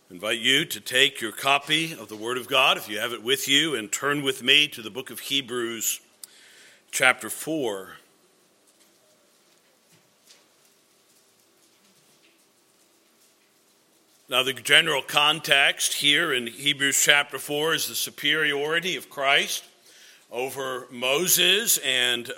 I invite you to take your copy of the Word of God, if you have it with you, and turn with me to the book of Hebrews, chapter 4. Now, the general context here in Hebrews chapter 4 is the superiority of Christ over Moses and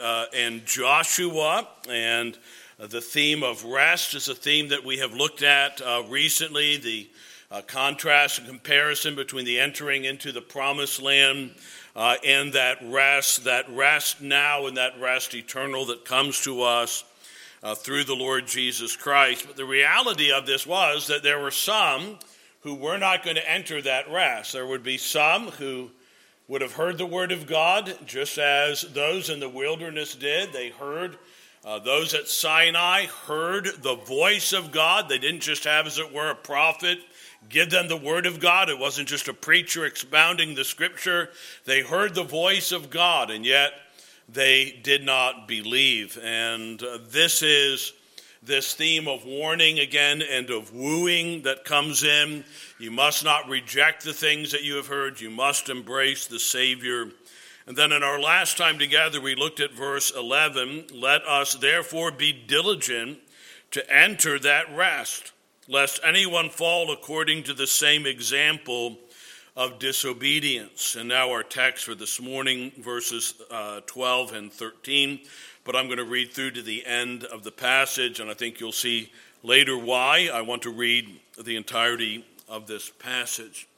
Joshua, and the theme of rest is a theme that we have looked at recently, the contrast and comparison between the entering into the promised land and that rest now and that rest eternal that comes to us through the Lord Jesus Christ. But the reality of this was that there were some who were not going to enter that rest. There would be some who would have heard the word of God just as those in the wilderness did. They heard, those at Sinai heard the voice of God. They didn't just have, as it were, a prophet give them the word of God. It wasn't just a preacher expounding the scripture. They heard the voice of God, and yet they did not believe. And this is this theme of warning again and of wooing that comes in. You must not reject the things that you have heard. You must embrace the Savior. And then in our last time together, we looked at verse 11. Let us therefore be diligent to enter that rest, lest anyone fall according to the same example of disobedience. And now our text for this morning, verses 12 and 13. But I'm going to read through to the end of the passage, and I think you'll see later why I want to read the entirety of this passage.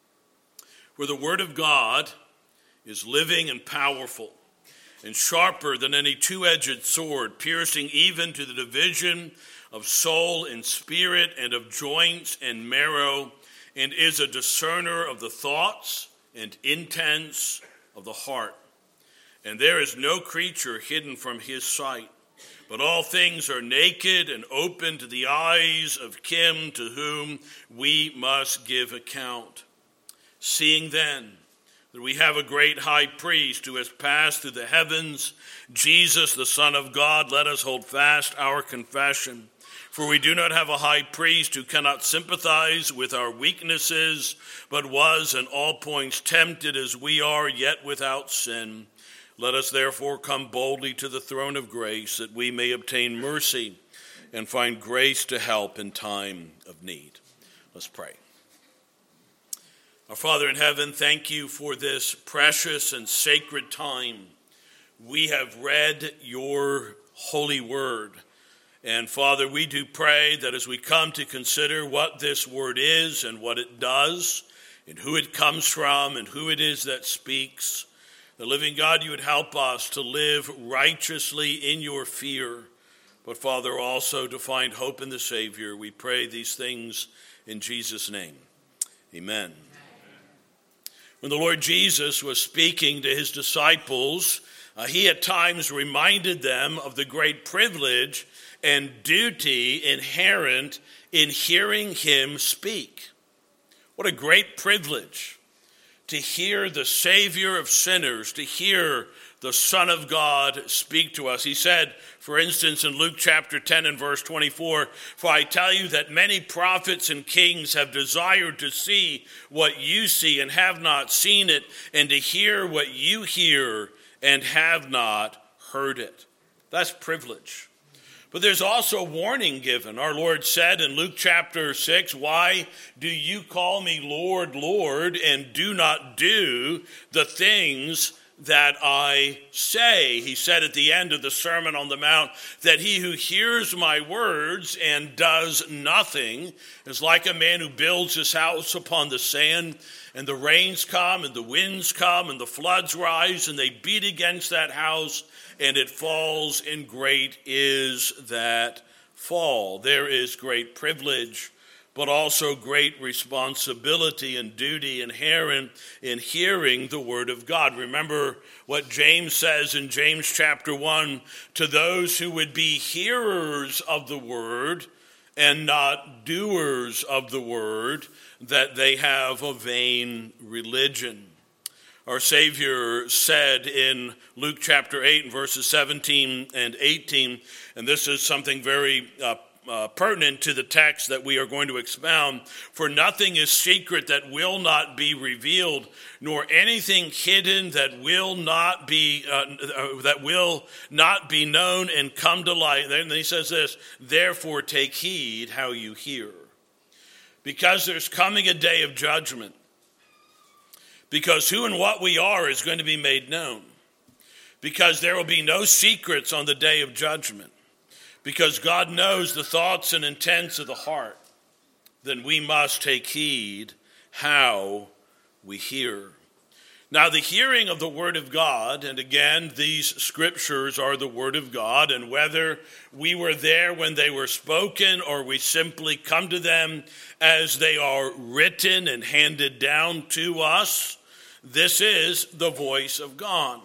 For the word of God is living and powerful, and sharper than any two-edged sword, piercing even to the division of soul and spirit and of joints and marrow, and is a discerner of the thoughts and intents of the heart. And there is no creature hidden from his sight, but all things are naked and open to the eyes of him to whom we must give account. Seeing then that we have a great high priest who has passed through the heavens, Jesus, the Son of God, let us hold fast our confession. For we do not have a high priest who cannot sympathize with our weaknesses, but was in all points tempted as we are, yet without sin. Let us therefore come boldly to the throne of grace, that we may obtain mercy and find grace to help in time of need. Let's pray. Our Father in heaven, thank you for this precious and sacred time. We have read your holy word. And Father, we do pray that as we come to consider what this word is and what it does and who it comes from and who it is that speaks, the living God, you would help us to live righteously in your fear, but Father, also to find hope in the Savior. We pray these things in Jesus' name. Amen. When the Lord Jesus was speaking to his disciples, he at times reminded them of the great privilege and duty inherent in hearing him speak. What a great privilege to hear the Savior of sinners, to hear the Son of God speak to us. He said, for instance, in Luke chapter 10 and verse 24, for I tell you that many prophets and kings have desired to see what you see and have not seen it, and to hear what you hear and have not heard it. That's privilege. But there's also a warning given. Our Lord said in Luke chapter 6, why do you call me Lord, Lord, and do not do the things that I say? He said at the end of the Sermon on the Mount that he who hears my words and does nothing is like a man who builds his house upon the sand, and the rains come and the winds come and the floods rise and they beat against that house, and it falls, and great is that fall. There is great privilege, but also great responsibility and duty inherent in hearing the word of God. Remember what James says in James chapter 1, to those who would be hearers of the word and not doers of the word, that they have a vain religion. Our Savior said in Luke chapter 8 and verses 17 and 18, and this is something very pertinent to the text that we are going to expound. For nothing is secret that will not be revealed, nor anything hidden that will not be known and come to light. Then he says this, therefore take heed how you hear. Because there's coming a day of judgment. Because who and what we are is going to be made known. Because there will be no secrets on the day of judgment. Because God knows the thoughts and intents of the heart. Then we must take heed how we hear. Now, the hearing of the Word of God, and again, these scriptures are the Word of God, and whether we were there when they were spoken or we simply come to them as they are written and handed down to us, this is the voice of God.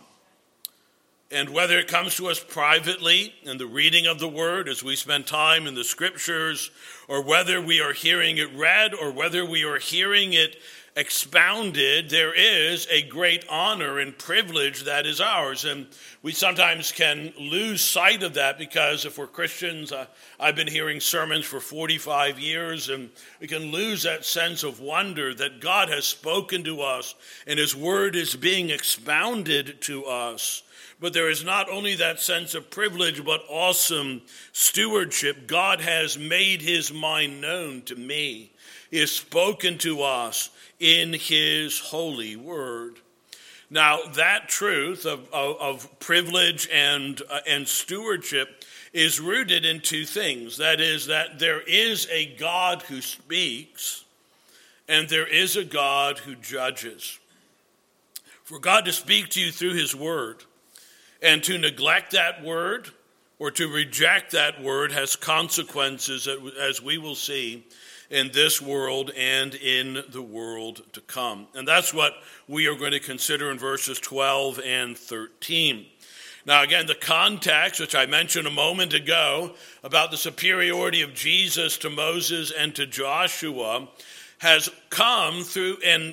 And whether it comes to us privately in the reading of the Word as we spend time in the Scriptures, or whether we are hearing it read, or whether we are hearing it expounded, there is a great honor and privilege that is ours. And we sometimes can lose sight of that because if we're Christians, I've been hearing sermons for 45 years, and we can lose that sense of wonder that God has spoken to us and His Word is being expounded to us. But there is not only that sense of privilege, but awesome stewardship. God has made His mind known to me. He has spoken to us in His holy word. Now, that truth of privilege and stewardship is rooted in two things. That is, that there is a God who speaks, and there is a God who judges. For God to speak to you through His word, and to neglect that word or to reject that word has consequences, as we will see in this world and in the world to come. And that's what we are going to consider in verses 12 and 13. Now, again, the context, which I mentioned a moment ago, about the superiority of Jesus to Moses and to Joshua, has come through an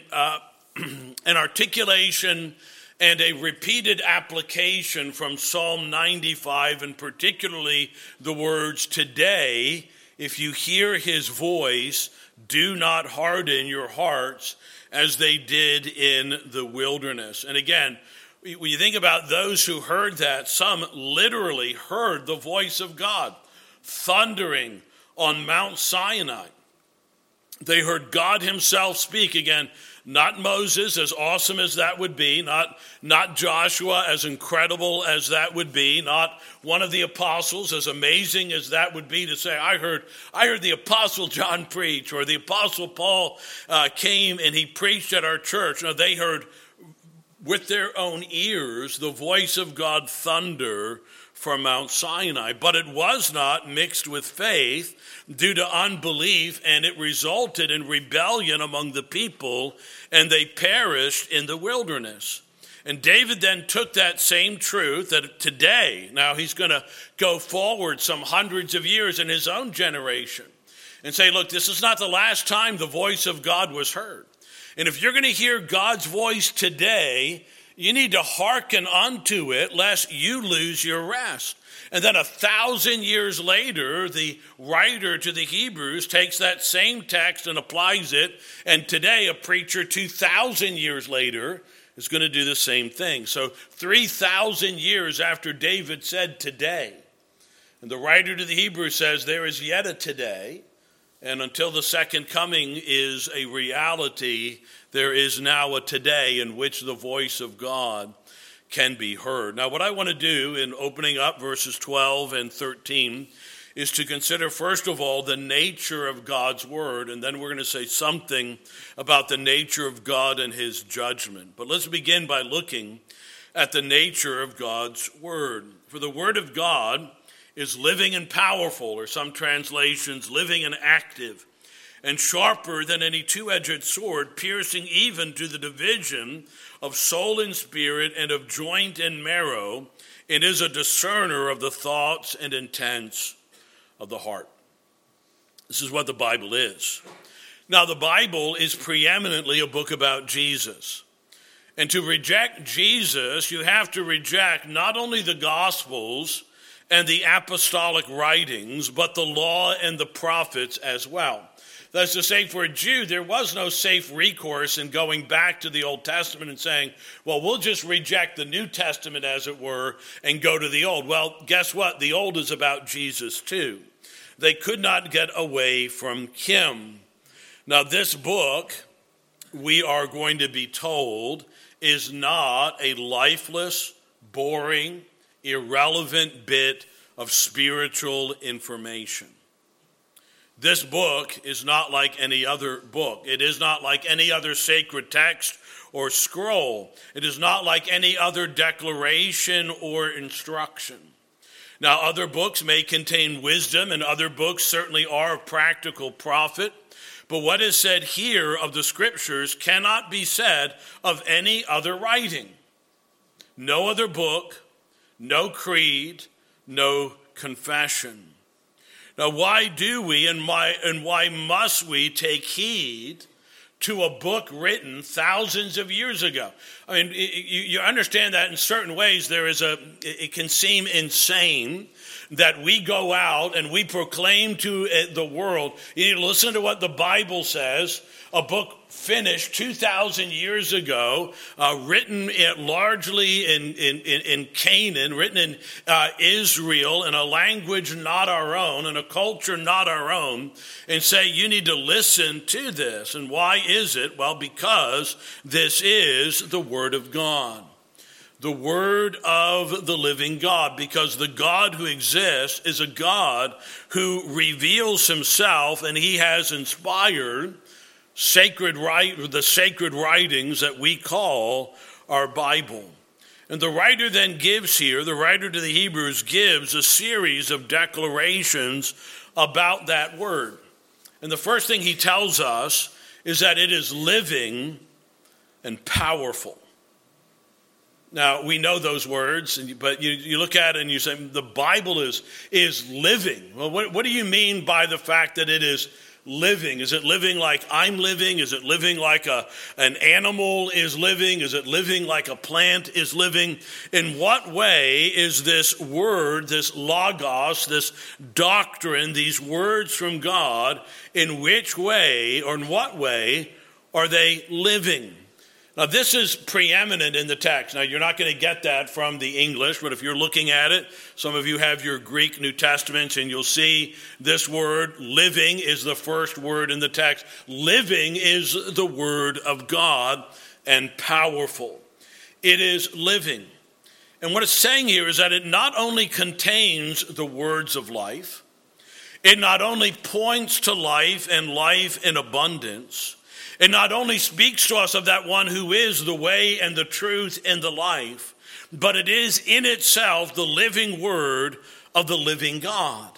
articulation and a repeated application from Psalm 95, and particularly the words, today, if you hear His voice, do not harden your hearts as they did in the wilderness. And again, when you think about those who heard that, some literally heard the voice of God thundering on Mount Sinai. They heard God Himself speak. Again, not Moses, as awesome as that would be, not Joshua, as incredible as that would be, not one of the apostles, as amazing as that would be to say, I heard the apostle John preach, or the apostle Paul came and he preached at our church. No, they heard with their own ears the voice of God thunder from Mount Sinai, but it was not mixed with faith due to unbelief, and it resulted in rebellion among the people, and they perished in the wilderness. And David then took that same truth that today, now he's going to go forward some hundreds of years in his own generation and say, look, this is not the last time the voice of God was heard. And if you're going to hear God's voice today, you need to hearken unto it, lest you lose your rest. And then 1,000 years later, the writer to the Hebrews takes that same text and applies it. And today, a preacher 2,000 years later is going to do the same thing. So 3,000 years after David said today, and the writer to the Hebrews says there is yet a today, and until the second coming is a reality, there is now a today in which the voice of God can be heard. Now, what I want to do in opening up verses 12 and 13 is to consider, first of all, the nature of God's word, and then we're going to say something about the nature of God and His judgment. But let's begin by looking at the nature of God's word. For the word of God is living and powerful, or some translations, living and active, and sharper than any two-edged sword, piercing even to the division of soul and spirit and of joint and marrow. It is a discerner of the thoughts and intents of the heart. This is what the Bible is. Now, the Bible is preeminently a book about Jesus. And to reject Jesus, you have to reject not only the Gospels and the apostolic writings, but the law and the prophets as well. That's to say, for a Jew, there was no safe recourse in going back to the Old Testament and saying, well, we'll just reject the New Testament, as it were, and go to the Old. Well, guess what? The Old is about Jesus, too. They could not get away from him. Now, this book, we are going to be told, is not a lifeless, boring, irrelevant bit of spiritual information. This book is not like any other book. It is not like any other sacred text or scroll. It is not like any other declaration or instruction. Now, other books may contain wisdom, and other books certainly are of practical profit. But what is said here of the Scriptures cannot be said of any other writing. No other book, no creed, no confession. Now, why do we and why must we take heed to a book written thousands of years ago? I mean, you understand that in certain ways it can seem insane that we go out and we proclaim to the world. You need to listen to what the Bible says, a book finished 2,000 years ago, written largely in Canaan, written in Israel, in a language not our own, in a culture not our own, and say you need to listen to this. And why is it? Well, because this is the Word of God. The Word of the living God, because the God who exists is a God who reveals himself, and he has inspired the sacred writings that we call our Bible. And the writer then gives here, the writer to the Hebrews gives a series of declarations about that word. And the first thing he tells us is that it is living and powerful. Now, we know those words, but you look at it and you say, the Bible is living. Well, what do you mean by the fact that it is living? Is it living like I'm living? Is it living like an animal is living? Is it living like a plant is living? In what way is this word, this logos, this doctrine, these words from God, in which way or in what way are they living? Now, this is preeminent in the text. Now, you're not going to get that from the English, but if you're looking at it, some of you have your Greek New Testaments, and you'll see this word, living, is the first word in the text. Living is the word of God, and powerful. It is living. And what it's saying here is that it not only contains the words of life, it not only points to life and life in abundance, it not only speaks to us of that one who is the way and the truth and the life, but it is in itself the living word of the living God.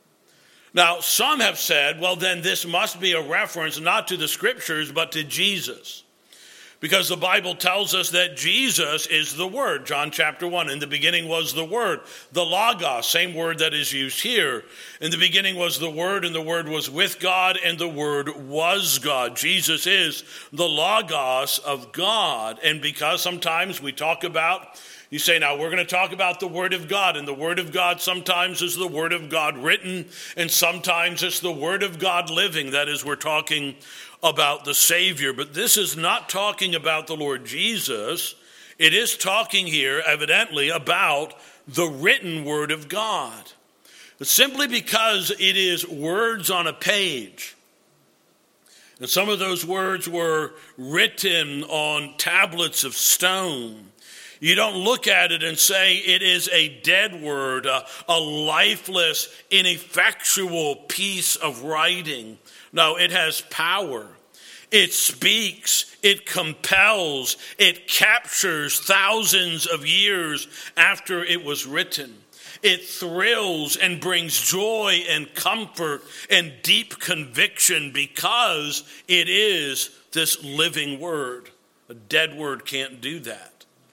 Now, some have said, well, then this must be a reference not to the Scriptures, but to Jesus. Because the Bible tells us that Jesus is the Word. John chapter 1, in the beginning was the Word. The Logos, same word that is used here. In the beginning was the Word, and the Word was with God, and the Word was God. Jesus is the Logos of God. And because sometimes we talk about, you say, now we're going to talk about the Word of God. And the Word of God sometimes is the Word of God written, and sometimes it's the Word of God living. That is, we're talking about the Savior. But this is not talking about the Lord Jesus. It is talking here, evidently, about the written Word of God. But simply because it is words on a page, and some of those words were written on tablets of stone, you don't look at it and say it is a dead word, a lifeless, ineffectual piece of writing. No, it has power. It speaks, it compels, it captures thousands of years after it was written. It thrills and brings joy and comfort and deep conviction because it is this living word. A dead word can't do that.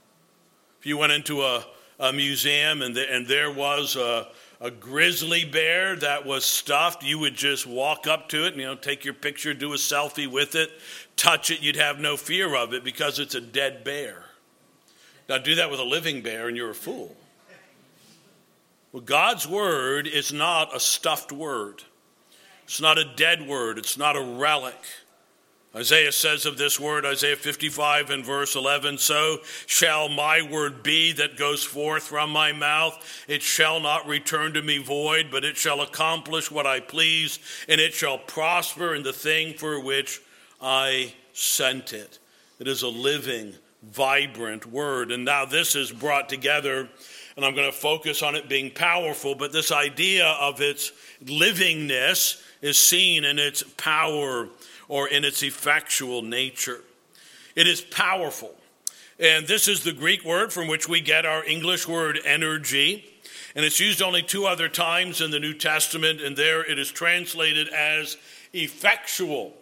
If you went into a museum and there was a grizzly bear that was stuffed, you would just walk up to it and take your picture, do a selfie with it, touch it. You'd have no fear of it because it's a dead bear. Now do that with a living bear and you're a fool. Well, God's word is not a stuffed word. It's not a dead word. It's not a relic. Isaiah says of this word, Isaiah 55 and verse 11, so shall my word be that goes forth from my mouth. It shall not return to me void, but it shall accomplish what I please, and it shall prosper in the thing for which I sent it. It is a living, vibrant word. And now this is brought together, and I'm going to focus on it being powerful, but this idea of its livingness is seen in its power or in its effectual nature. It is powerful. And this is the Greek word from which we get our English word energy. And it's used only 2 other times in the New Testament, and there it is translated as effectual.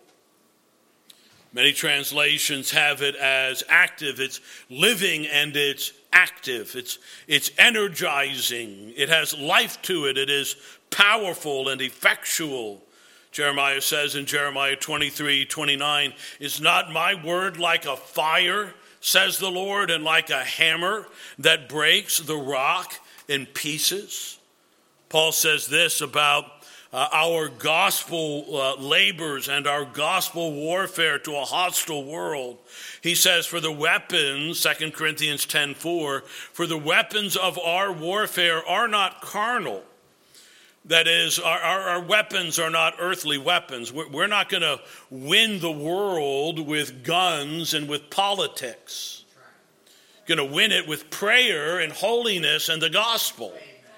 Many translations have it as active. It's living and it's active. It's energizing. It has life to it. It is powerful and effectual. Jeremiah says in Jeremiah 23:29, is not my word like a fire, says the Lord, and like a hammer that breaks the rock in pieces? Paul says this about our gospel labors and our gospel warfare to a hostile world. He says, for the weapons, 2 Corinthians 10:4, for the weapons of our warfare are not carnal. That is, our weapons are not earthly weapons. We're not going to win the world with guns and with politics. Going to win it with prayer and holiness and the gospel.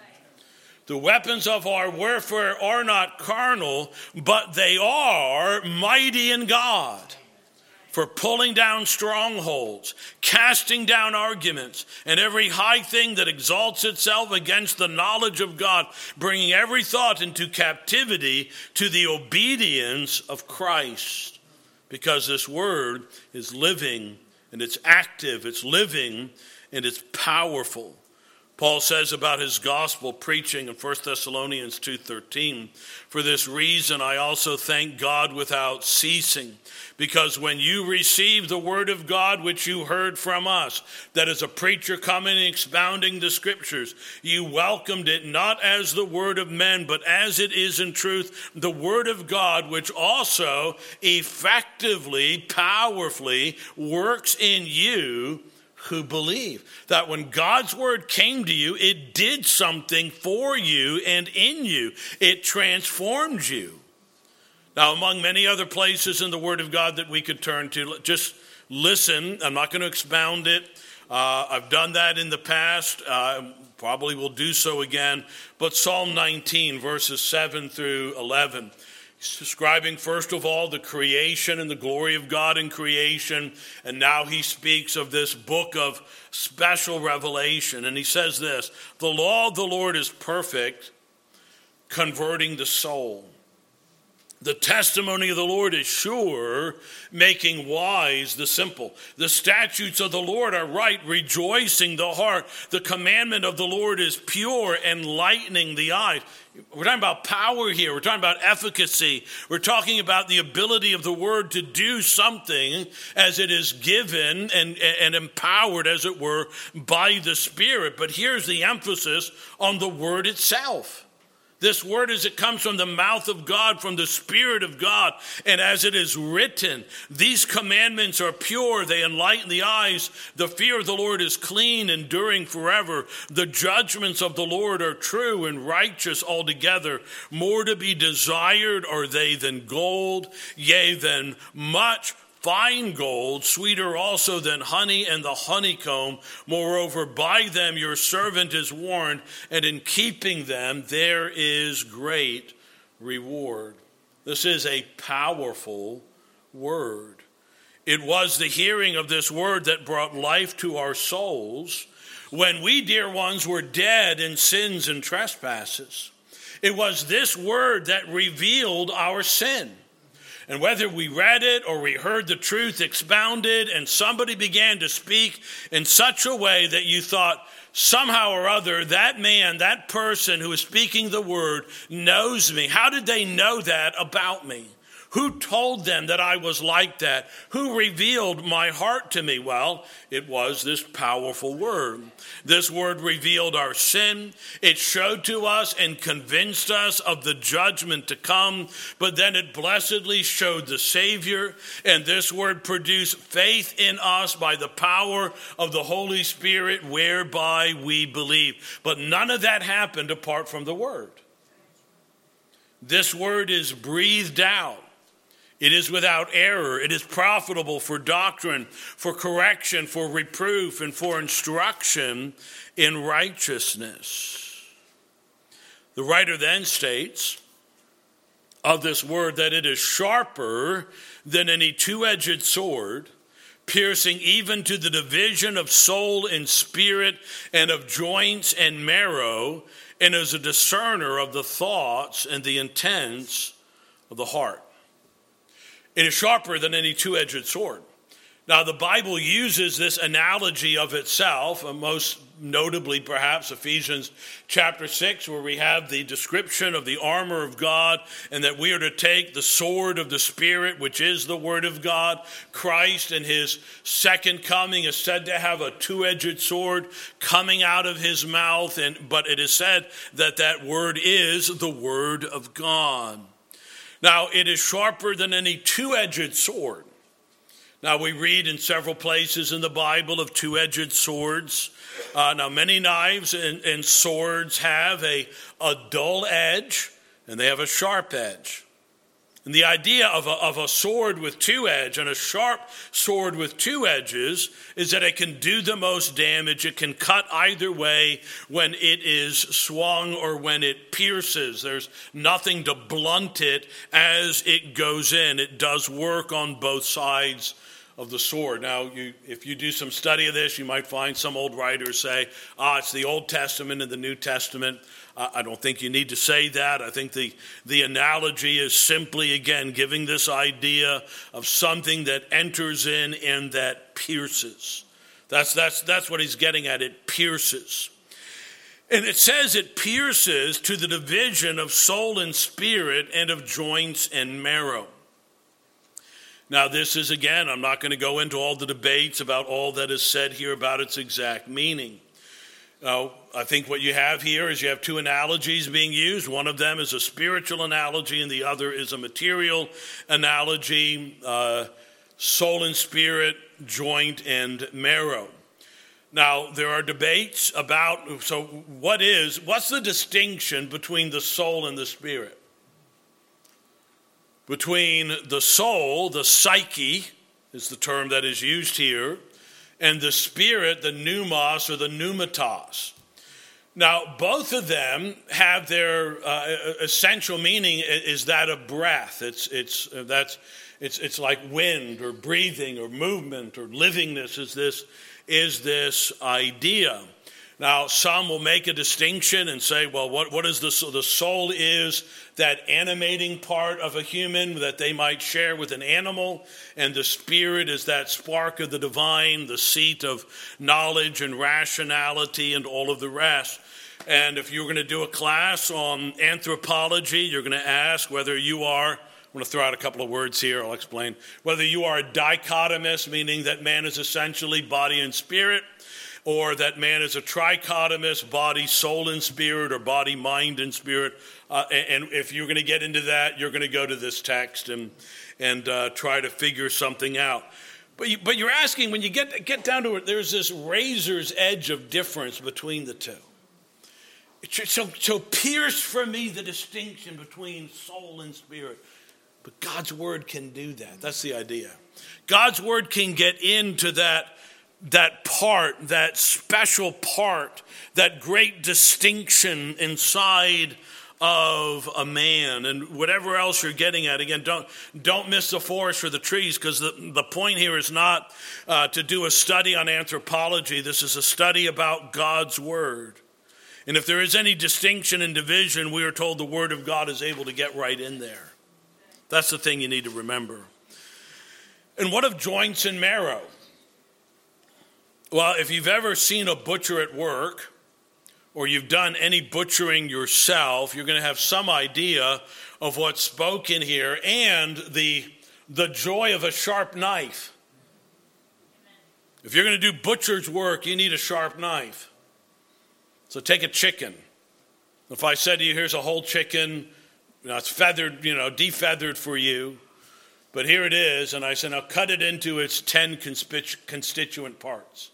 The weapons of our warfare are not carnal, but they are mighty in God for pulling down strongholds, casting down arguments, and every high thing that exalts itself against the knowledge of God, bringing every thought into captivity to the obedience of Christ. Because this word is living and it's active, it's living and it's powerful. Paul says about his gospel preaching in 1 Thessalonians 2:13, for this reason I also thank God without ceasing, because when you received the word of God which you heard from us, that is a preacher coming and expounding the scriptures, you welcomed it not as the word of men, but as it is in truth, the word of God, which also effectively, powerfully works in you who believe. That when God's word came to you, it did something for you and in you. It transformed you. Now, among many other places in the word of God that we could turn to, just listen. I'm not going to expound it. I've done that in the past. Probably will do so again. But Psalm 19, verses 7 through 11. He's describing, first of all, the creation and the glory of God in creation. And now he speaks of this book of special revelation. And he says this, the law of the Lord is perfect, converting the soul. The testimony of the Lord is sure, making wise the simple. The statutes of the Lord are right, rejoicing the heart. The commandment of the Lord is pure, enlightening the eyes. We're talking about power here. We're talking about efficacy. We're talking about the ability of the word to do something as it is given and empowered, as it were, by the Spirit. But here's the emphasis on the word itself. This word, as it comes from the mouth of God, from the Spirit of God, and as it is written, these commandments are pure, they enlighten the eyes. The fear of the Lord is clean, enduring forever. The judgments of the Lord are true and righteous altogether. More to be desired are they than gold, yea, than much fine gold, sweeter also than honey and the honeycomb. Moreover, by them your servant is warned, and in keeping them there is great reward. This is a powerful word. It was the hearing of this word that brought life to our souls when we, dear ones, were dead in sins and trespasses. It was this word that revealed our sin. And whether we read it or we heard the truth expounded and somebody began to speak in such a way that you thought somehow or other that man, that person who is speaking the word knows me. How did they know that about me? Who told them that I was like that? Who revealed my heart to me? Well, it was this powerful word. This word revealed our sin. It showed to us and convinced us of the judgment to come, but then it blessedly showed the Savior, and this word produced faith in us by the power of the Holy Spirit, whereby we believe. But none of that happened apart from the word. This word is breathed out. It is without error. It is profitable for doctrine, for correction, for reproof, and for instruction in righteousness. The writer then states of this word that it is sharper than any two-edged sword, piercing even to the division of soul and spirit and of joints and marrow, and is a discerner of the thoughts and the intents of the heart. It is sharper than any two-edged sword. Now, the Bible uses this analogy of itself, most notably perhaps Ephesians chapter 6, where we have the description of the armor of God, and that we are to take the sword of the Spirit, which is the word of God. Christ in his second coming is said to have a two-edged sword coming out of his mouth, but it is said that that word is the word of God. Now, it is sharper than any two-edged sword. Now, we read in several places in the Bible of two-edged swords. Now, many knives and swords have a dull edge, and they have a sharp edge. And the idea of a sword with two edges and a sharp sword with two edges is that it can do the most damage. It can cut either way when it is swung or when it pierces. There's nothing to blunt it as it goes in. It does work on both sides of the sword. Now, if you do some study of this, you might find some old writers say, it's the Old Testament and the New Testament. I don't think you need to say that. I think the analogy is simply, again, giving this idea of something that enters in and that pierces. That's what he's getting at. It pierces. And it says it pierces to the division of soul and spirit and of joints and marrow. Now, this is, again, I'm not going to go into all the debates about all that is said here about its exact meaning. Now, I think what you have here is you have two analogies being used. One of them is a spiritual analogy, and the other is a material analogy, soul and spirit, joint and marrow. Now, there are debates about, what's the distinction between the soul and the spirit? Between the soul, the psyche is the term that is used here, and the spirit, the pneumos or the pneumatos. Now, both of them have their essential meaning is that of breath. It's like wind or breathing or movement or livingness is this idea. Now, some will make a distinction and say, well, what is the soul is that animating part of a human that they might share with an animal, and the spirit is that spark of the divine, the seat of knowledge and rationality and all of the rest. And if you're going to do a class on anthropology, you're going to ask whether you are, I'm going to throw out a couple of words here, I'll explain, whether you are a dichotomist, meaning that man is essentially body and spirit, or that man is a trichotomist, body, soul, and spirit, or body, mind, and spirit. And if you're going to get into that, you're going to go to this text and try to figure something out. But you're asking, when you get down to it, there's this razor's edge of difference between the two. So pierce for me the distinction between soul and spirit. But God's word can do that. That's the idea. God's word can get into that part, that special part, that great distinction inside of a man. And whatever else you're getting at, again, don't miss the forest for the trees, because the point here is not to do a study on anthropology. This is a study about God's word. And if there is any distinction and division, we are told the word of God is able to get right in there. That's the thing you need to remember. And what of joints and marrow? Well, if you've ever seen a butcher at work, or you've done any butchering yourself, you're going to have some idea of what's spoken here, and the joy of a sharp knife. If you're going to do butcher's work, you need a sharp knife. So take a chicken. If I said to you, here's a whole chicken, it's feathered, defeathered for you, but here it is, and I said, now cut it into its 10 constituent parts.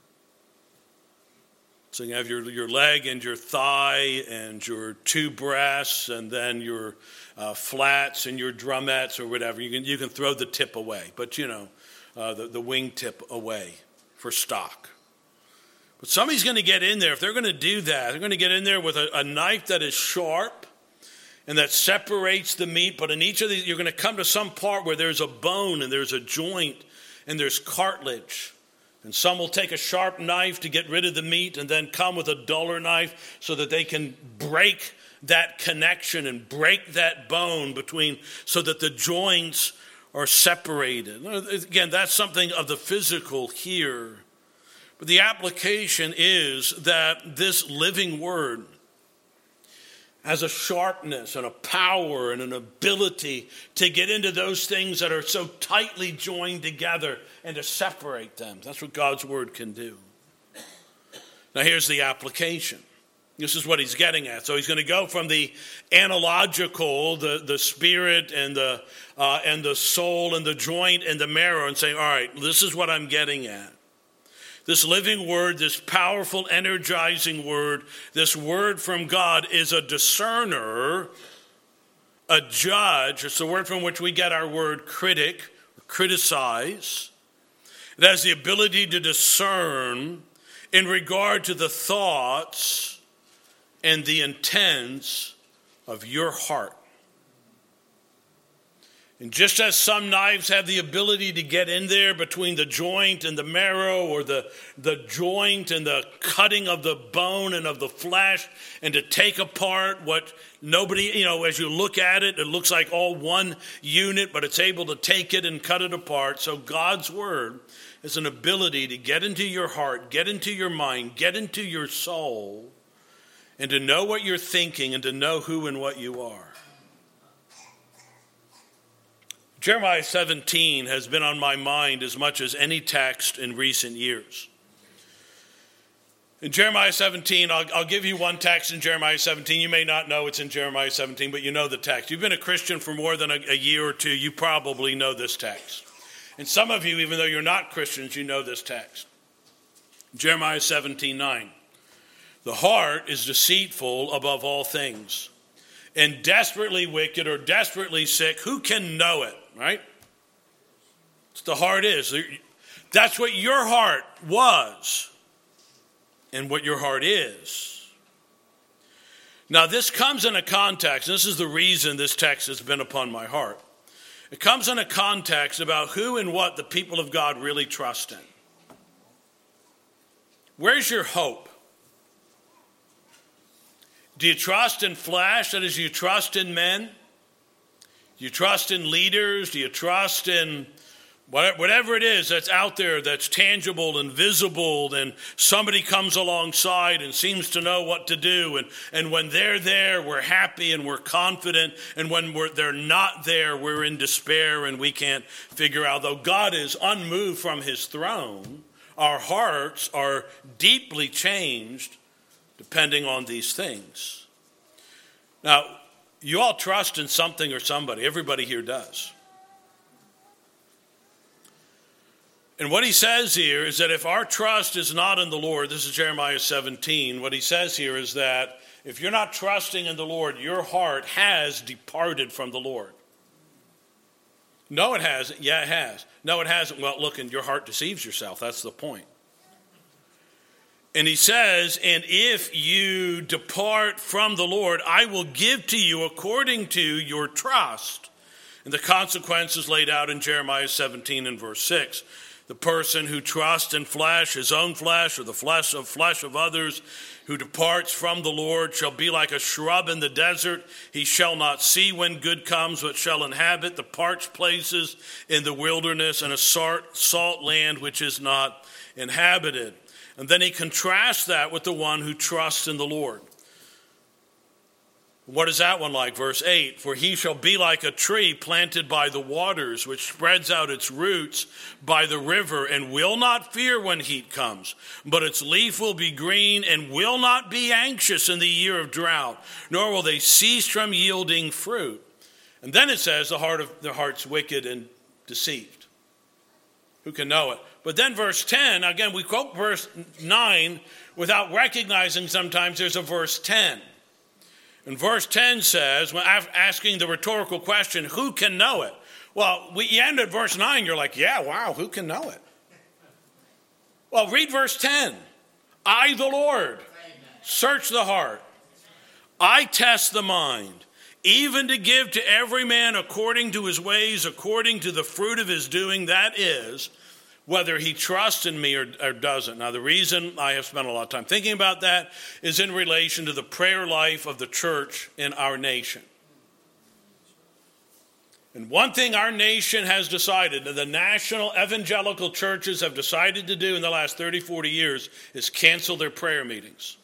So you have your leg and your thigh and your two breasts and then your flats and your drumettes or whatever. You can throw the tip away, but the wing tip away for stock. But somebody's going to get in there. If they're going to do that, they're going to get in there with a knife that is sharp and that separates the meat. But in each of these, you're going to come to some part where there's a bone and there's a joint and there's cartilage. And some will take a sharp knife to get rid of the meat and then come with a duller knife so that they can break that connection and break that bone between, so that the joints are separated. Again, that's something of the physical here. But the application is that this living word has a sharpness and a power and an ability to get into those things that are so tightly joined together and to separate them. That's what God's word can do. Now here's the application. This is what he's getting at. So he's going to go from the analogical, the spirit and the soul and the joint and the marrow, and say, all right, this is what I'm getting at. This living word, this powerful, energizing word, this word from God is a discerner, a judge. It's the word from which we get our word critic, or criticize. It has the ability to discern in regard to the thoughts and the intents of your heart. And just as some knives have the ability to get in there between the joint and the marrow, or the joint and the cutting of the bone and of the flesh, and to take apart what nobody, as you look at it, it looks like all one unit, but it's able to take it and cut it apart. So God's word is an ability to get into your heart, get into your mind, get into your soul, and to know what you're thinking and to know who and what you are. Jeremiah 17 has been on my mind as much as any text in recent years. In Jeremiah 17, I'll give you one text in Jeremiah 17. You may not know it's in Jeremiah 17, but you know the text. You've been a Christian for more than a year or two. You probably know this text. And some of you, even though you're not Christians, you know this text. Jeremiah 17:9. The heart is deceitful above all things, and desperately wicked, or desperately sick. Who can know it? Right? It's the heart is. That's what your heart was and what your heart is. Now this comes in a context, and this is the reason this text has been upon my heart. It comes in a context about who and what the people of God really trust in. Where's your hope? Do you trust in flesh? That is, do you trust in men? Do you trust in leaders? Do you trust in whatever it is that's out there that's tangible and visible, and somebody comes alongside and seems to know what to do, and when they're there, we're happy and we're confident, and when they're not there, we're in despair and we can't figure out. Though God is unmoved from his throne, our hearts are deeply changed depending on these things. Now, you all trust in something or somebody. Everybody here does. And what he says here is that if our trust is not in the Lord, this is Jeremiah 17, what he says here is that if you're not trusting in the Lord, your heart has departed from the Lord. No, it hasn't. Yeah, it has. No, it hasn't. Well, look, and your heart deceives yourself. That's the point. And he says, and if you depart from the Lord, I will give to you according to your trust. And the consequences laid out in Jeremiah 17 and verse 6. The person who trusts in flesh, his own flesh, or the flesh of others, who departs from the Lord, shall be like a shrub in the desert. He shall not see when good comes, but shall inhabit the parched places in the wilderness, and a salt land which is not inhabited. And then he contrasts that with the one who trusts in the Lord. What is that one like? Verse 8, for he shall be like a tree planted by the waters, which spreads out its roots by the river, and will not fear when heat comes. But its leaf will be green, and will not be anxious in the year of drought, nor will they cease from yielding fruit. And then it says, the heart's wicked and deceived. Who can know it? But then verse 10, again, we quote verse 9 without recognizing sometimes there's a verse 10. And verse 10 says, when asking the rhetorical question, who can know it? Well, you end at verse 9, you're like, yeah, wow, who can know it? Well, read verse 10. I, the Lord, search the heart. I test the mind, even to give to every man according to his ways, according to the fruit of his doing, that is, whether he trusts in me or doesn't. Now, the reason I have spent a lot of time thinking about that is in relation to the prayer life of the church in our nation. And one thing our nation has decided, and the national evangelical churches have decided to do in the last 30, 40 years, is cancel their prayer meetings.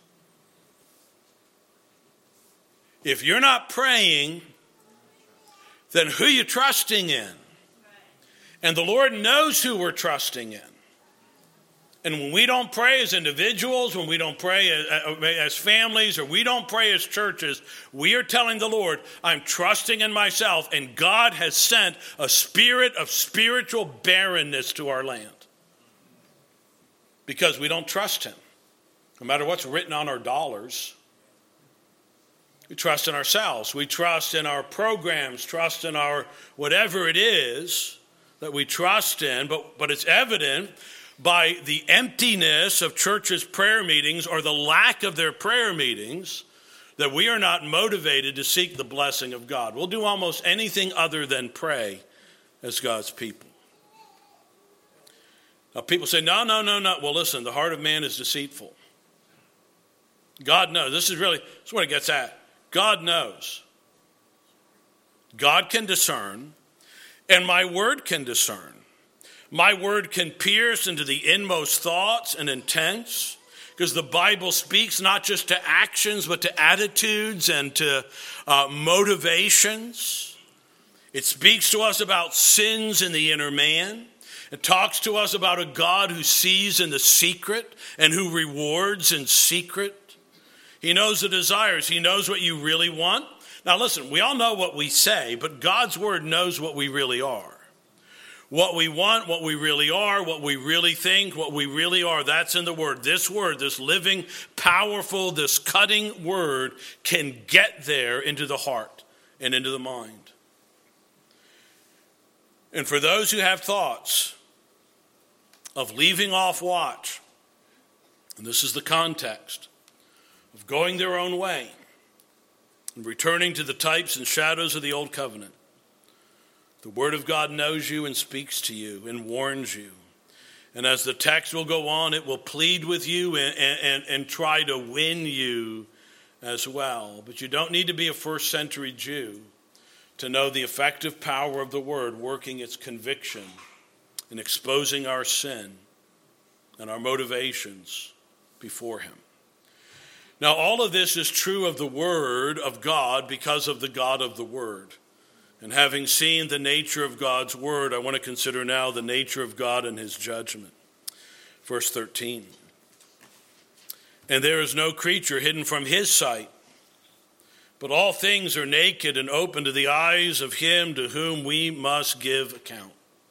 If you're not praying, then who are you trusting in? And the Lord knows who we're trusting in. And when we don't pray as individuals, when we don't pray as families, or we don't pray as churches, we are telling the Lord, I'm trusting in myself, and God has sent a spirit of spiritual barrenness to our land. Because we don't trust him. No matter what's written on our dollars, we trust in ourselves. We trust in our programs, trust in our whatever it is that we trust in, but it's evident by the emptiness of churches' prayer meetings or the lack of their prayer meetings that we are not motivated to seek the blessing of God. We'll do almost anything other than pray as God's people. Now people say, no. Well, listen, the heart of man is deceitful. God knows. This is what it gets at. God knows. God can discern. And my word can discern. My word can pierce into the inmost thoughts and intents, because the Bible speaks not just to actions, but to attitudes and to motivations. It speaks to us about sins in the inner man. It talks to us about a God who sees in the secret and who rewards in secret. He knows the desires. He knows what you really want. Now listen, we all know what we say, but God's word knows what we really are. What we want, what we really are, what we really think, what we really are, that's in the word. This word, this living, powerful, this cutting word can get there into the heart and into the mind. And for those who have thoughts of leaving off watch, and this is the context, of going their own way, and returning to the types and shadows of the old covenant. The word of God knows you and speaks to you and warns you. And as the text will go on, it will plead with you and try to win you as well. But you don't need to be a first century Jew to know the effective power of the word working its conviction and exposing our sin and our motivations before him. Now, all of this is true of the Word of God because of the God of the Word. And having seen the nature of God's Word, I want to consider now the nature of God and his judgment. Verse 13. And there is no creature hidden from his sight, but all things are naked and open to the eyes of him to whom we must give account.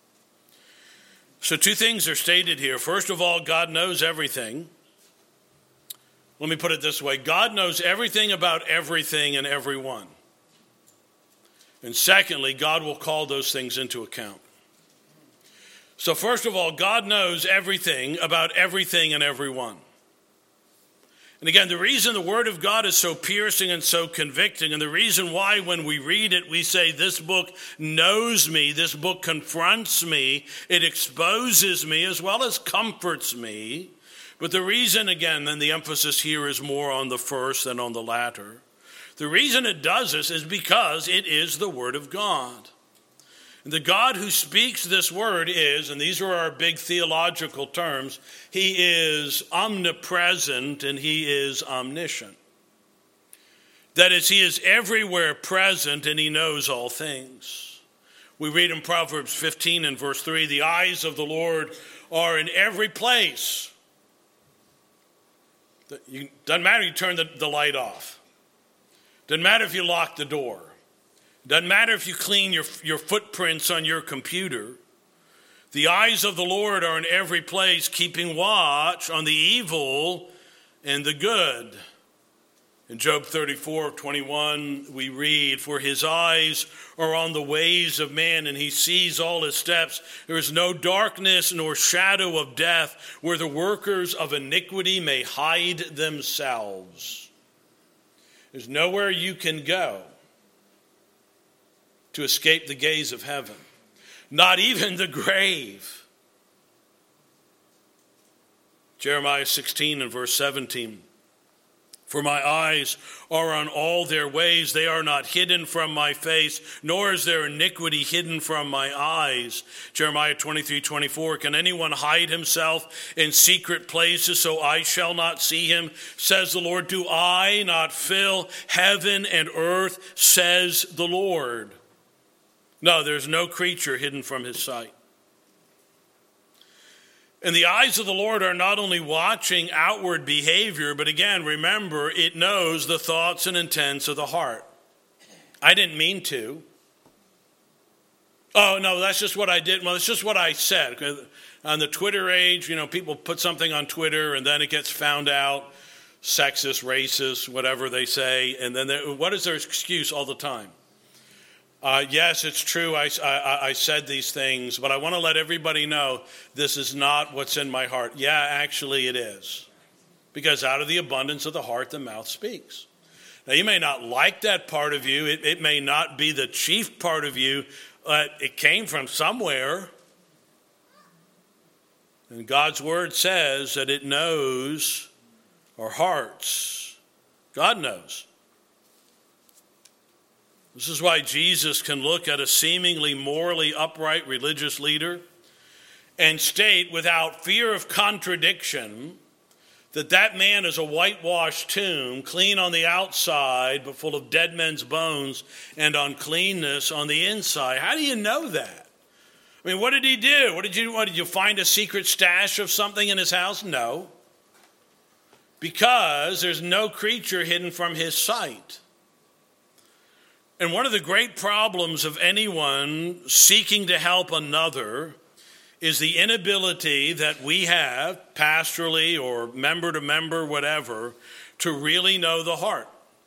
So two things are stated here. First of all, God knows everything. Let me put it this way. God knows everything about everything and everyone. And secondly, God will call those things into account. So first of all, God knows everything about everything and everyone. And again, the reason the Word of God is so piercing and so convicting, and the reason why when we read it, we say, this book knows me, this book confronts me, it exposes me as well as comforts me. But the reason, again, and the emphasis here is more on the first than on the latter. The reason it does this is because it is the Word of God. And the God who speaks this word is, and these are our big theological terms, he is omnipresent and he is omniscient. That is, he is everywhere present and he knows all things. We read in Proverbs 15 and verse 3, the eyes of the Lord are in every place. Doesn't matter if you turn the light off. Doesn't matter if you lock the door. Doesn't matter if you clean your footprints on your computer. The eyes of the Lord are in every place, keeping watch on the evil and the good. In Job 34:21, we read, for his eyes are on the ways of man, and he sees all his steps. There is no darkness nor shadow of death where the workers of iniquity may hide themselves. There's nowhere you can go to escape the gaze of heaven. Not even the grave. Jeremiah 16 and verse 17. For my eyes are on all their ways. They are not hidden from my face, nor is their iniquity hidden from my eyes. Jeremiah 23:24. Can anyone hide himself in secret places so I shall not see him? Says the Lord. Do I not fill heaven and earth, says the Lord. No, there's no creature hidden from his sight. And the eyes of the Lord are not only watching outward behavior, but again, remember, it knows the thoughts and intents of the heart. I didn't mean to. Oh, no, that's just what I did. Well, it's just what I said. On the Twitter age, people put something on Twitter and then it gets found out. Sexist, racist, whatever they say. And then what is their excuse all the time? Yes, it's true. I said these things, but I want to let everybody know this is not what's in my heart. Yeah, actually it is. Because out of the abundance of the heart, the mouth speaks. Now, you may not like that part of you. It may not be the chief part of you. It came from somewhere. And God's word says that it knows our hearts. God knows. This is why Jesus can look at a seemingly morally upright religious leader and state without fear of contradiction that that man is a whitewashed tomb, clean on the outside, but full of dead men's bones and uncleanness on the inside. How do you know that? I mean, what did he do? What did you find a secret stash of something in his house? No. Because there's no creature hidden from his sight. And one of the great problems of anyone seeking to help another is the inability that we have, pastorally or member to member, whatever, to really know the heart.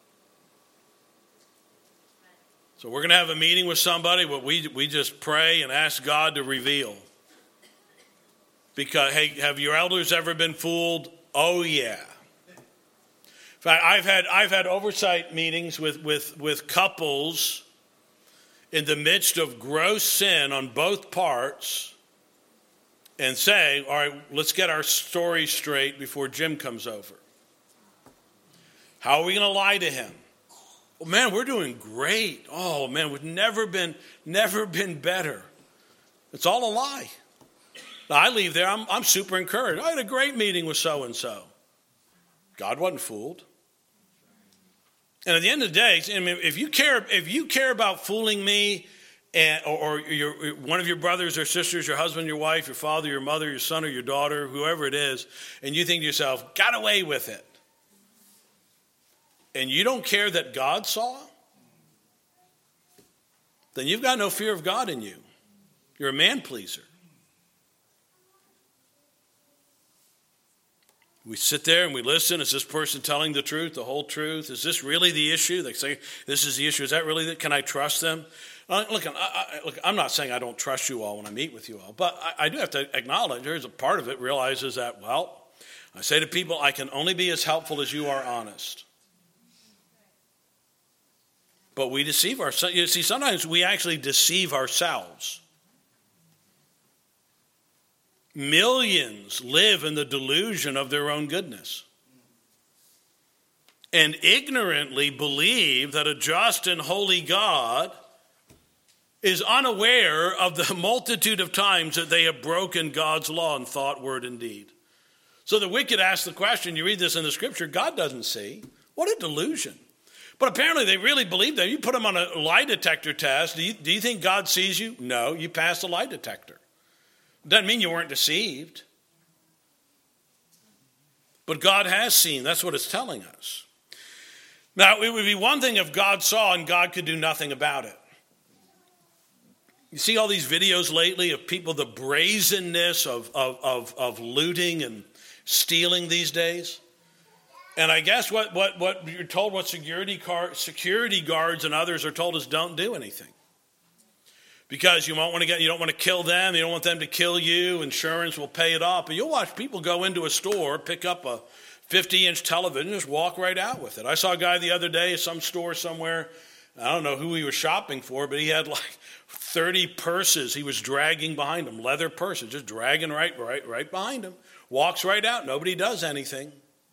So we're going to have a meeting with somebody, but we just pray and ask God to reveal. Because, hey, have your elders ever been fooled? Oh, yeah. I've had oversight meetings with couples in the midst of gross sin on both parts and say, all right, let's get our story straight before Jim comes over. How are we going to lie to him? Oh, man, we're doing great. Oh, man, we've never been better. It's all a lie. Now, I leave there, I'm super encouraged. I had a great meeting with so-and-so. God wasn't fooled. And at the end of the day, I mean, if you care about fooling me, or one of your brothers or sisters, your husband, your wife, your father, your mother, your son, or your daughter, whoever it is, and you think to yourself, got away with it, and you don't care that God saw, then you've got no fear of God in you. You're a man pleaser. We sit there and we listen. Is this person telling the truth, the whole truth? Is this really the issue? They say, this is the issue. Is that really can I trust them? Look, I'm not saying I don't trust you all when I meet with you all, but I do have to acknowledge there's a part of it realizes that, well, I say to people, I can only be as helpful as you are honest. But we deceive ourselves. You see, sometimes we actually deceive ourselves. Millions live in the delusion of their own goodness and ignorantly believe that a just and holy God is unaware of the multitude of times that they have broken God's law in thought, word, and deed. So the wicked ask the question, you read this in the scripture, God doesn't see. What a delusion. But apparently they really believe that. You put them on a lie detector test. Do you think God sees you? No, you passed the lie detector. Doesn't mean you weren't deceived. But God has seen. That's what it's telling us. Now, it would be one thing if God saw and God could do nothing about it. You see all these videos lately of people, the brazenness of looting and stealing these days. And I guess what you're told, what security guards and others are told is don't do anything. Because you don't want to kill them, you don't want them to kill you, insurance will pay it off. But you'll watch people go into a store, pick up a 50-inch television, just walk right out with it. I saw a guy the other day, some store somewhere, I don't know who he was shopping for, but he had like 30 purses he was dragging behind him, leather purses, just dragging right behind him. Walks right out, nobody does anything.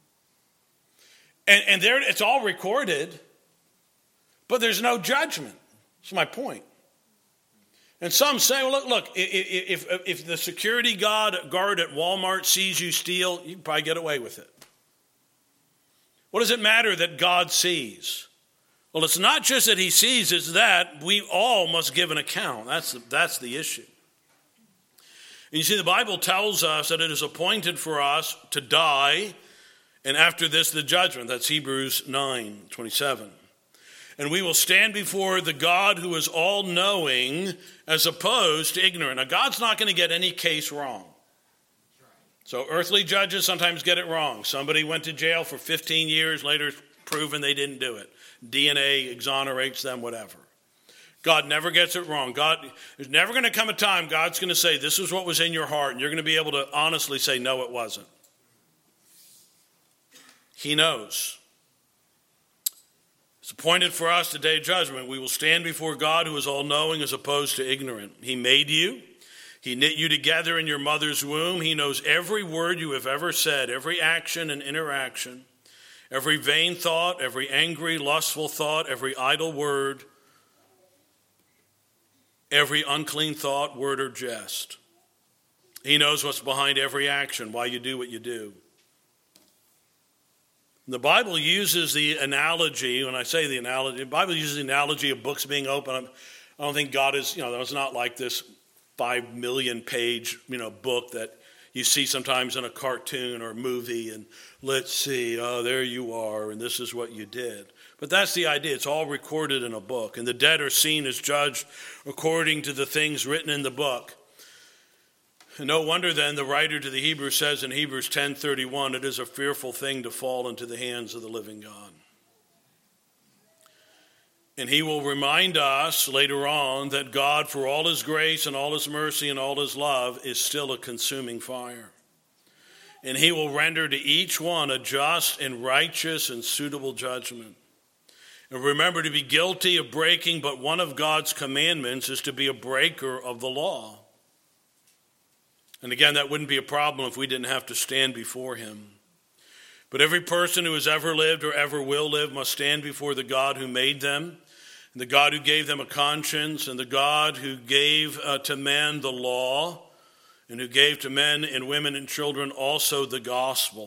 And there, it's all recorded, but there's no judgment. That's my point. And some say, well, look, if the security guard at Walmart sees you steal, you can probably get away with it. What does it matter that God sees? Well, it's not just that he sees, it's that we all must give an account. That's the issue. And you see, the Bible tells us that it is appointed for us to die, and after this, the judgment. That's Hebrews 9:27. And we will stand before the God who is all-knowing as opposed to ignorant. Now, God's not going to get any case wrong. So earthly judges sometimes get it wrong. Somebody went to jail for 15 years, later proven they didn't do it. DNA exonerates them, whatever. God never gets it wrong. There's never going to come a time God's going to say, this is what was in your heart, and you're going to be able to honestly say, no, it wasn't. He knows. It's appointed for us today judgment. We will stand before God who is all-knowing as opposed to ignorant. He made you. He knit you together in your mother's womb. He knows every word you have ever said, every action and interaction, every vain thought, every angry, lustful thought, every idle word, every unclean thought, word, or jest. He knows what's behind every action, why you do what you do. The Bible uses the analogy, when I say the analogy, the Bible uses the analogy of books being open. I don't think God is, it's not like this 5 million page, book that you see sometimes in a cartoon or a movie, and let's see, oh, there you are, and this is what you did. But that's the idea. It's all recorded in a book, and the dead are seen as judged according to the things written in the book. And no wonder then the writer to the Hebrews says in Hebrews 10:31, it is a fearful thing to fall into the hands of the living God. And he will remind us later on that God, for all his grace and all his mercy and all his love, is still a consuming fire. And he will render to each one a just and righteous and suitable judgment. And remember, to be guilty of breaking but one of God's commandments is to be a breaker of the law. And again, that wouldn't be a problem if we didn't have to stand before him. But every person who has ever lived or ever will live must stand before the God who made them, and the God who gave them a conscience, and the God who gave to men the law, and who gave to men and women and children also the gospel.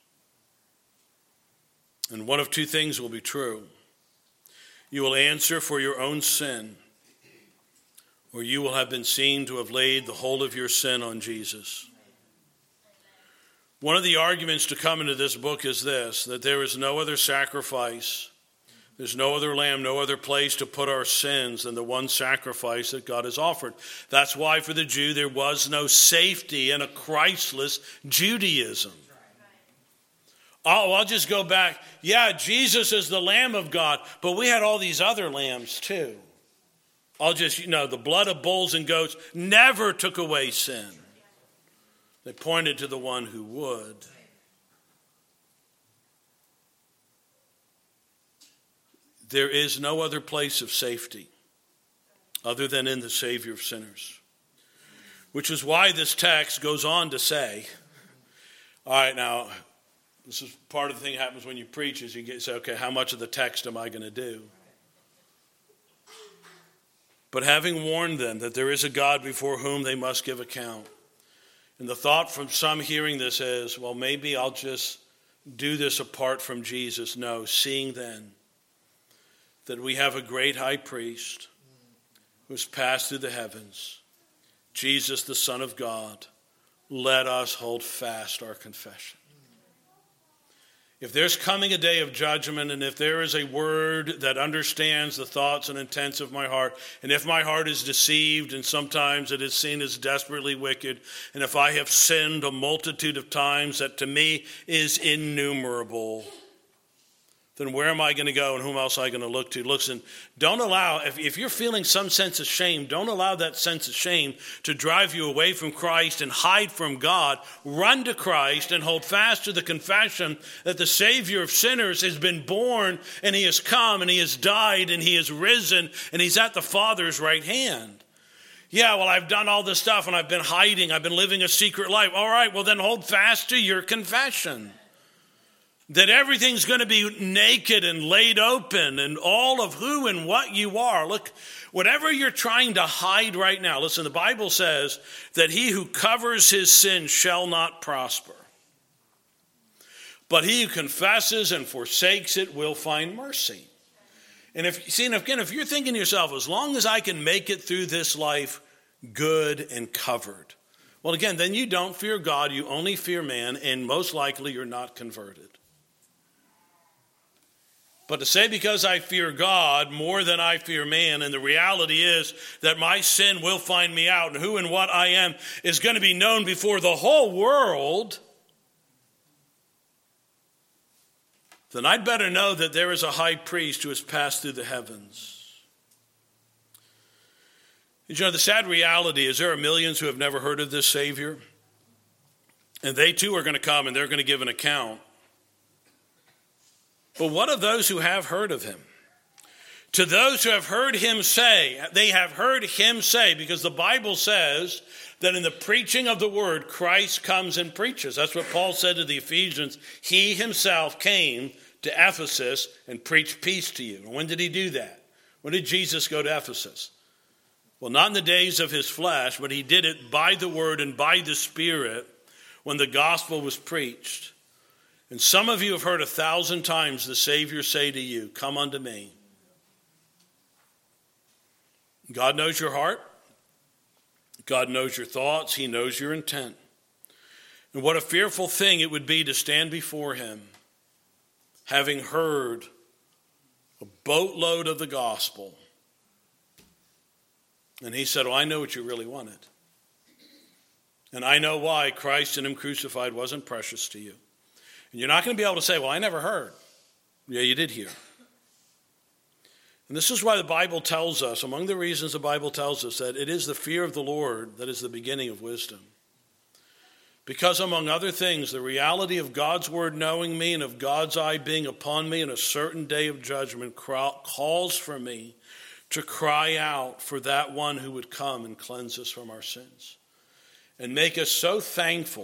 And one of two things will be true. You will answer for your own sin, or you will have been seen to have laid the whole of your sin on Jesus. One of the arguments to come into this book is this, that there is no other sacrifice, there's no other lamb, no other place to put our sins than the one sacrifice that God has offered. That's why for the Jew there was no safety in a Christless Judaism. Oh, I'll just go back. Yeah, Jesus is the Lamb of God, but we had all these other lambs too. The blood of bulls and goats never took away sin. They pointed to the one who would. There is no other place of safety other than in the Savior of sinners. Which is why this text goes on to say, all right, now, this is part of the thing that happens when you preach is you say, okay, how much of the text am I going to do? But having warned them that there is a God before whom they must give account. And the thought from some hearing this is, well, maybe I'll just do this apart from Jesus. No, seeing then that we have a great high priest who has passed through the heavens, Jesus, the Son of God. Let us hold fast our confession. If there's coming a day of judgment, and if there is a word that understands the thoughts and intents of my heart, and if my heart is deceived, and sometimes it is seen as desperately wicked, and if I have sinned a multitude of times that to me is innumerable, then where am I going to go and whom else am I going to look to? Listen, don't allow, if you're feeling some sense of shame, don't allow that sense of shame to drive you away from Christ and hide from God. Run to Christ and hold fast to the confession that the Savior of sinners has been born, and he has come, and he has died, and he has risen, and he's at the Father's right hand. Yeah, well, I've done all this stuff, and I've been hiding. I've been living a secret life. All right, well, then hold fast to your confession. That everything's going to be naked and laid open, and all of who and what you are. Look, whatever you're trying to hide right now, listen, the Bible says that he who covers his sin shall not prosper. But he who confesses and forsakes it will find mercy. And if you're thinking to yourself, as long as I can make it through this life good and covered, well, again, then you don't fear God, you only fear man, and most likely you're not converted. But to say because I fear God more than I fear man, and the reality is that my sin will find me out, and who and what I am is going to be known before the whole world, then I'd better know that there is a high priest who has passed through the heavens. You know, the sad reality is there are millions who have never heard of this Savior, and they too are going to come and they're going to give an account. But what of those who have heard of him? To those who have heard him say, they have heard him say, because the Bible says that in the preaching of the word, Christ comes and preaches. That's what Paul said to the Ephesians. He himself came to Ephesus and preached peace to you. And when did he do that? When did Jesus go to Ephesus? Well, not in the days of his flesh, but he did it by the word and by the Spirit when the gospel was preached. And some of you have heard 1,000 times the Savior say to you, come unto me. God knows your heart. God knows your thoughts. He knows your intent. And what a fearful thing it would be to stand before him, having heard a boatload of the gospel. And he said, well, I know what you really wanted. And I know why Christ and him crucified wasn't precious to you. And you're not going to be able to say, well, I never heard. Yeah, you did hear. And this is why the Bible tells us, among the reasons the Bible tells us, that it is the fear of the Lord that is the beginning of wisdom. Because among other things, the reality of God's word knowing me and of God's eye being upon me in a certain day of judgment calls for me to cry out for that one who would come and cleanse us from our sins and make us so thankful.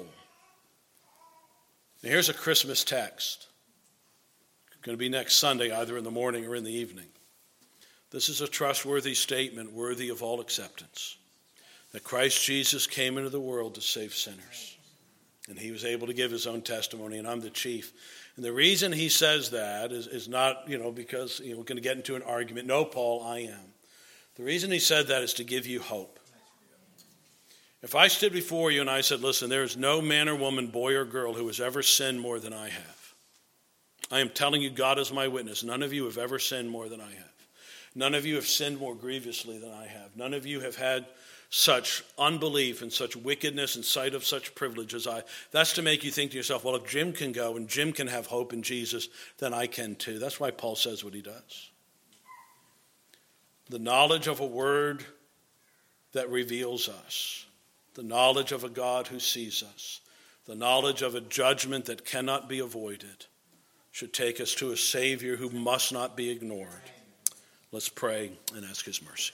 Now, here's a Christmas text. It's going to be next Sunday, either in the morning or in the evening. This is a trustworthy statement worthy of all acceptance. That Christ Jesus came into the world to save sinners. And he was able to give his own testimony, and I'm the chief. And the reason he says that is not, because we're going to get into an argument. No, Paul, I am. The reason he said that is to give you hope. If I stood before you and I said, listen, there is no man or woman, boy or girl who has ever sinned more than I have. I am telling you, God is my witness. None of you have ever sinned more than I have. None of you have sinned more grievously than I have. None of you have had such unbelief and such wickedness in sight of such privilege as I. That's to make you think to yourself, well, if Jim can go and Jim can have hope in Jesus, then I can too. That's why Paul says what he does. The knowledge of a word that reveals us. The knowledge of a God who sees us, the knowledge of a judgment that cannot be avoided, should take us to a Savior who must not be ignored. Let's pray and ask his mercy.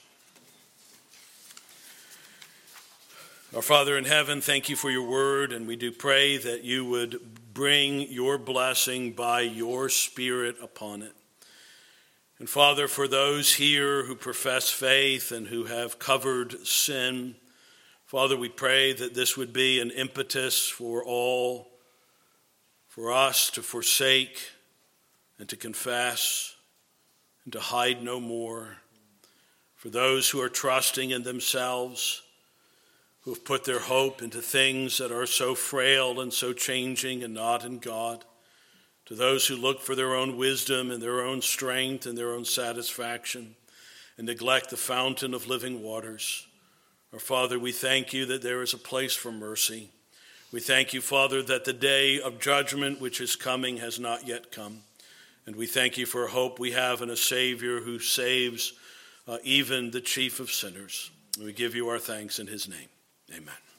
Our Father in heaven, thank you for your word, and we do pray that you would bring your blessing by your Spirit upon it. And Father, for those here who profess faith and who have covered sin, Father, we pray that this would be an impetus for all, for us to forsake and to confess and to hide no more. For those who are trusting in themselves, who have put their hope into things that are so frail and so changing and not in God, to those who look for their own wisdom and their own strength and their own satisfaction and neglect the fountain of living waters. Our Father, we thank you that there is a place for mercy. We thank you, Father, that the day of judgment which is coming has not yet come. And we thank you for hope we have in a Savior who saves even the chief of sinners. We give you our thanks in his name. Amen.